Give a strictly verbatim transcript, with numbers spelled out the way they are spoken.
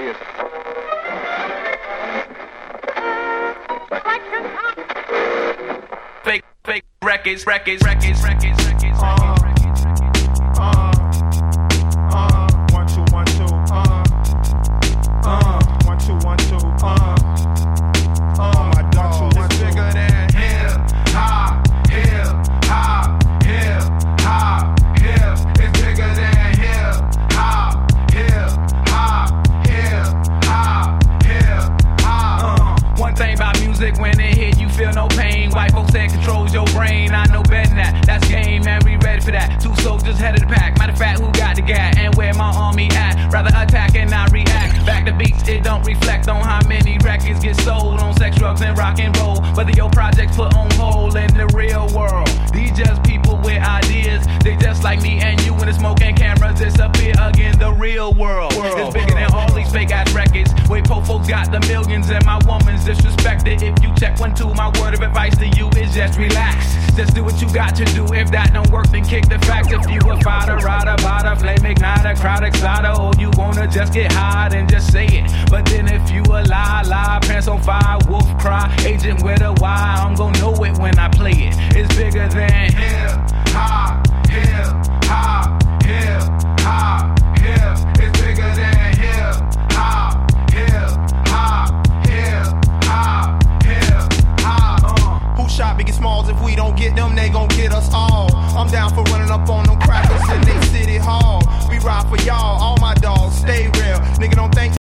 serious. Fake, fake records, records, records, records, records. Uh, uh, uh, one, two, one, two, uh, uh, one, two, one, two, uh, uh, my dog, two, one, two. Bigger than hip hop, hip hop, hip hop, hip. It's bigger than hip hop, hip hop, hip hop, hip hop. Uh, one thing about music, when it hit, you feel no pain. White folks say it controls your brain. I know better than that. That's game, man. We ready for that. Two soldiers head of the pack. Matter of fact, who got the gat and where my army at? Rather attack and not react. Back to beats, it don't reflect on how many records get sold on sex, drugs, and rock and roll. Whether your projects put on hold in the real world. These just people with ideas. They just like me and you when the smoke and cameras disappear again. The real world, world is bigger than all these fake ass records. Wait, po folks got the millions and my woman's disrespected. If you check one, two, my word of advice to you is just relax. Just do what you got to do. If that don't work, then kick the facts. If you a fighter, rider, bada, flame igniter, crowd exciter, or you wanna just get high, then just say it. But then if you a lie, lie, pants on fire, wolf cry, agent with a Y, I'm gonna know it when I play it. It's bigger than hip hop, hip hop, hip hop, hip. It's bigger than hip hop, hip hop, hip hop, hip hop. Uh, who shot Biggie Smalls? If we don't get them, they gon' get us all. I'm down for running up on them crackers in they city hall. We ride for y'all, all my dogs stay real. Nigga don't think